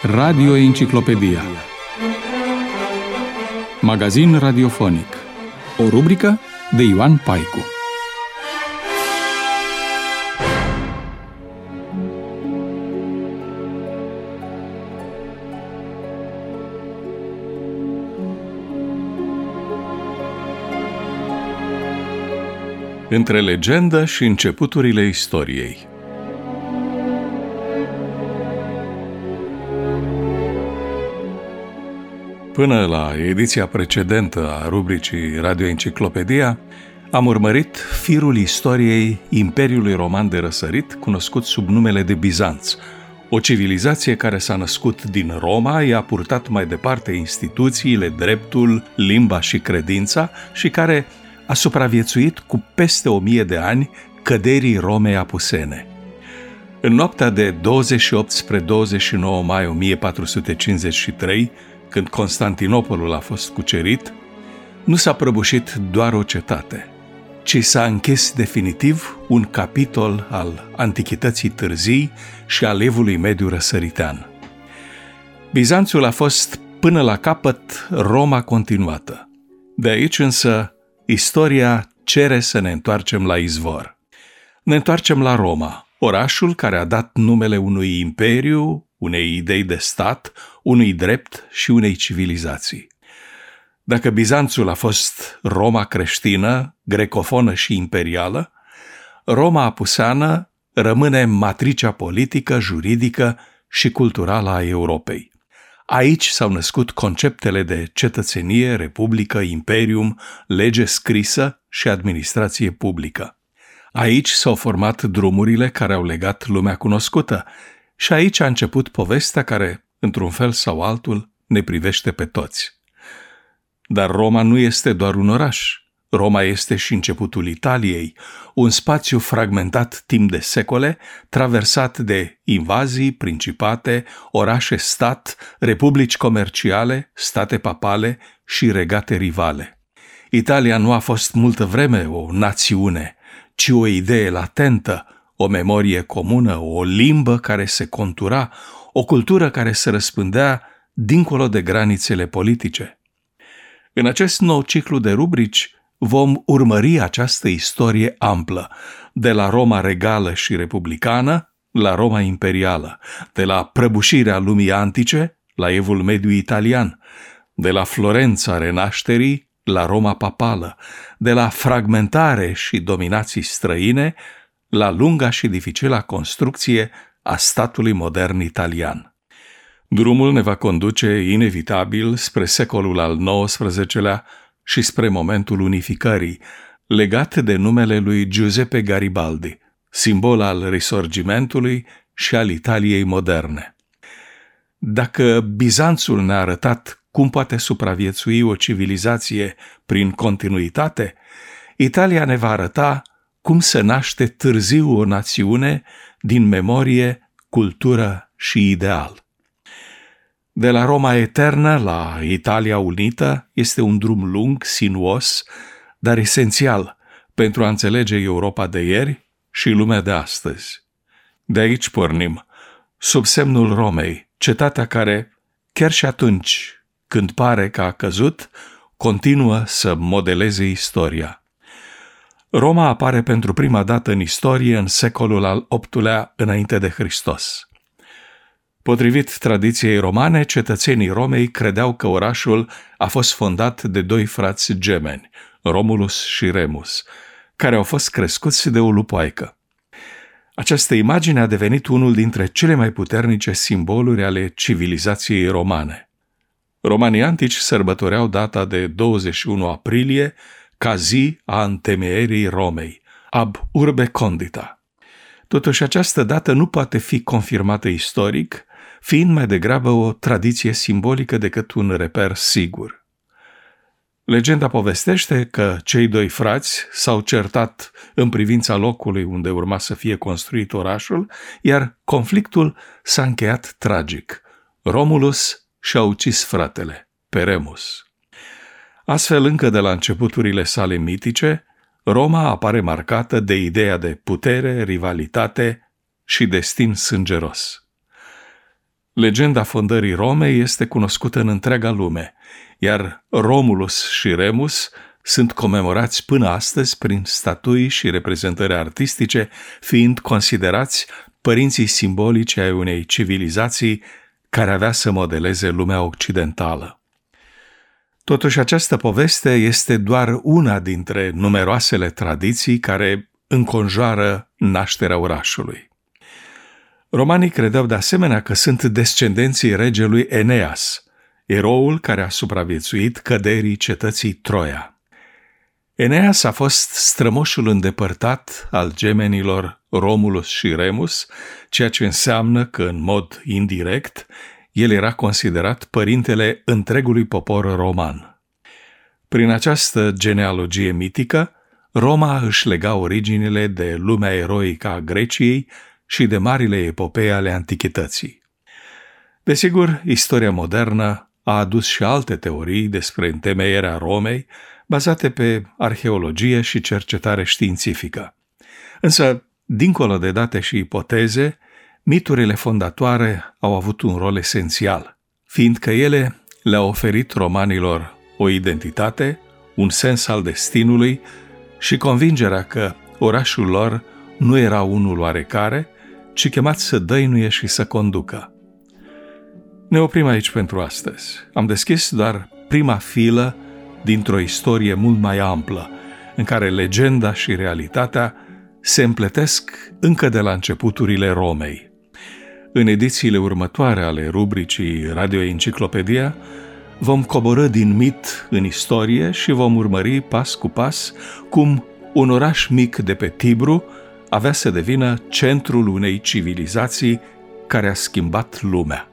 Radio Enciclopedia. Magazin radiofonic. O rubrică de Ioan Paicu. Între legendă și începuturile istoriei. Până la ediția precedentă a rubricii Radio Enciclopedia, am urmărit firul istoriei Imperiului Roman de Răsărit, cunoscut sub numele de Bizanț, o civilizație care s-a născut din Roma, i-a purtat mai departe instituțiile, dreptul, limba și credința și care a supraviețuit cu peste 1000 de ani căderii Romei apusene. În noaptea de 28 spre 29 mai 1453, când Constantinopolul a fost cucerit, nu s-a prăbușit doar o cetate, ci s-a închis definitiv un capitol al antichității târzii și al evului mediu răsăritean. Bizanțul a fost până la capăt Roma continuată. De aici însă istoria cere să ne întoarcem la izvor. Ne întoarcem la Roma, orașul care a dat numele unui imperiu, unei idei de stat, unui drept și unei civilizații. Dacă Bizanțul a fost Roma creștină, grecofonă și imperială, Roma apuseană rămâne matricea politică, juridică și culturală a Europei. Aici s-au născut conceptele de cetățenie, republică, imperium, lege scrisă și administrație publică. Aici s-au format drumurile care au legat lumea cunoscută și aici a început povestea care, într-un fel sau altul, ne privește pe toți. Dar Roma nu este doar un oraș. Roma este și începutul Italiei, un spațiu fragmentat timp de secole, traversat de invazii, principate, orașe-stat, republici comerciale, state papale și regate rivale. Italia nu a fost multă vreme o națiune, ci o idee latentă, o memorie comună, o limbă care se contura, o cultură care se răspândea dincolo de granițele politice. În acest nou ciclu de rubrici vom urmări această istorie amplă, de la Roma regală și republicană la Roma imperială, de la prăbușirea lumii antice la evul mediu italian, de la Florența renașterii la Roma papală, de la fragmentare și dominații străine la lunga și dificila construcție a statului modern italian. Drumul ne va conduce inevitabil spre secolul al XIX-lea și spre momentul unificării, legat de numele lui Giuseppe Garibaldi, simbol al Risorgimentului și al Italiei moderne. Dacă Bizanțul ne-a arătat cum poate supraviețui o civilizație prin continuitate, Italia ne va arăta cum se naște târziu o națiune din memorie, cultură și ideal. De la Roma eternă la Italia unită este un drum lung, sinuos, dar esențial pentru a înțelege Europa de ieri și lumea de astăzi. De aici pornim, sub semnul Romei, cetatea care, chiar și atunci când pare că a căzut, continuă să modeleze istoria. Roma apare pentru prima dată în istorie în secolul al VIII-lea înainte de Hristos. Potrivit tradiției romane, cetățenii Romei credeau că orașul a fost fondat de doi frați gemeni, Romulus și Remus, care au fost crescuți de o lupoaică. Această imagine a devenit unul dintre cele mai puternice simboluri ale civilizației romane. Romanii antici sărbătoreau data de 21 aprilie ca zi a întemeierii Romei, ab urbe condita. Totuși, această dată nu poate fi confirmată istoric, fiind mai degrabă o tradiție simbolică decât un reper sigur. Legenda povestește că cei doi frați s-au certat în privința locului unde urma să fie construit orașul, iar conflictul s-a încheiat tragic. Romulus și-a ucis fratele, pe Remus. Astfel, încă de la începuturile sale mitice, Roma apare marcată de ideea de putere, rivalitate și destin sângeros. Legenda fondării Romei este cunoscută în întreaga lume, iar Romulus și Remus sunt comemorați până astăzi prin statui și reprezentări artistice, fiind considerați părinții simbolici ai unei civilizații care avea să modeleze lumea occidentală. Totuși, această poveste este doar una dintre numeroasele tradiții care înconjoară nașterea orașului. Romanii credeau de asemenea că sunt descendenții regelui Eneas, eroul care a supraviețuit căderii cetății Troia. Eneas a fost strămoșul îndepărtat al gemenilor Romulus și Remus, ceea ce înseamnă că, în mod indirect, el era considerat părintele întregului popor roman. Prin această genealogie mitică, Roma își lega originile de lumea eroică a Greciei și de marile epopee ale antichității. Desigur, istoria modernă a adus și alte teorii despre întemeierea Romei, bazate pe arheologie și cercetare științifică. Însă, dincolo de date și ipoteze, miturile fondatoare au avut un rol esențial, fiindcă ele le-au oferit romanilor o identitate, un sens al destinului și convingerea că orașul lor nu era unul oarecare, ci chemat să dăinuie și să conducă. Ne oprim aici pentru astăzi. Am deschis doar prima filă dintr-o istorie mult mai amplă, în care legenda și realitatea se împletesc încă de la începuturile Romei. În edițiile următoare ale rubricii Radio Enciclopedia vom coborî din mit în istorie și vom urmări pas cu pas cum un oraș mic de pe Tibru avea să devină centrul unei civilizații care a schimbat lumea.